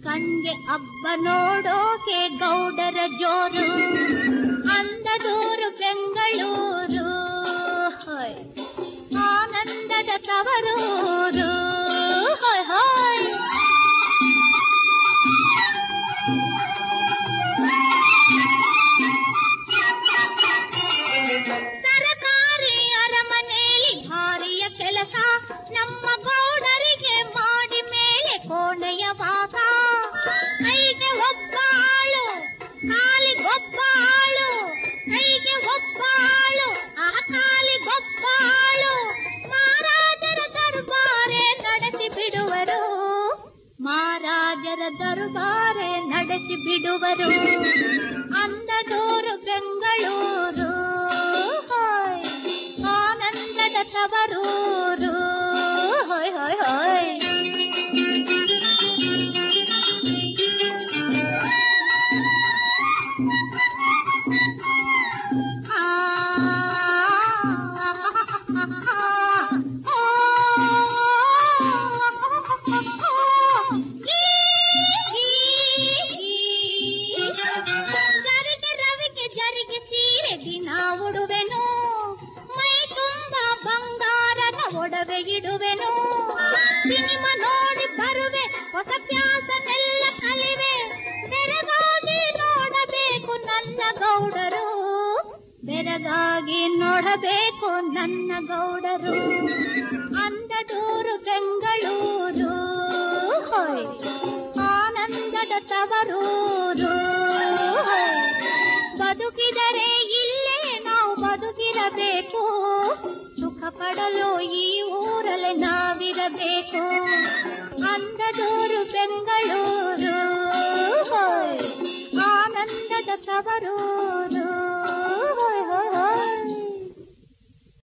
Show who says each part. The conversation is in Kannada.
Speaker 1: ಕಣ್ಗೆ ಹಬ್ಬ ನೋಡೋಕೆ ಗೌಡರ ಜೋರು, ಅಂದದೂರು ಬೆಂಗಳೂರು, ಆನಂದದ ತವರೂರು. ಸರಕಾರಿ ಅರಮನೆಯಲ್ಲಿ ಭಾರಿಯ ಕೆಲಸ, ನಮ್ಮ ಗೌಡರಿಗೆ ಮಾಡಿ ಮೇಲೆ ಕೋಣೆಯ ವಾಸ. ಕೈಗೆ ಒಬ್ಬ ಆಳು, ಕಾಲಿಗೊಬ್ಬ ಆಳು, ಕೈಗೆ ಒಬ್ಬ ಆಳು, ಕಾಲಿಗೊಬ್ಬ ಆಳು. ಮಹಾರಾಜರ ದರ್ಬಾರೆ ನಡೆಸಿ ಬಿಡುವರು, ಮಹಾರಾಜರ ದರ್ಬಾರೆ ನಡೆಸಿ ಬಿಡುವರು. ಅಂದದೂರು ಬೆಂಗಳೂರು, ಆನಂದದ ತವರೂರು. ಹೊಯ್ ಹೊಯ್ ಹೊಯ್. ಜರಿಗೆ ರವಿಗೆ ಜರಿಗೆ ಸೀರೆ ದಿನ ಉಡುವೆನು, ಮೈ ತುಂಬ ಬಂಗಾರದ ಒಡವೆ ಇಡುವೆನು. ಸಿನಿಮಾ ನೋಡಿ ಬರುವೆ, ಹೊಸ ಪ್ಯಾಸನೆಲ್ಲ ಕಲಿವೆ. ಬೆರಗಾಗಿ ನೋಡಬೇಕು ನನ್ನ ಗೌಡರು, ಬೆರಗಾಗಿ ನೋಡಬೇಕು ನನ್ನ ಗೌಡರು. ಅಂದದೂರು ಬೆಂಗಳೂರು, ಆನಂದದ ತವರೂರು. ಬದುಕಿದರೆ ಇಲ್ಲೇ ನಾವು ಬದುಕಿರಬೇಕು, ಸುಖ ಪಡಲು ಈ ಊರಲ್ಲೇ ನಾವಿರಬೇಕು. ಅಂದದೂರು ಬೆಂಗಳೂರು, ಆನಂದದ ತವರೂರು.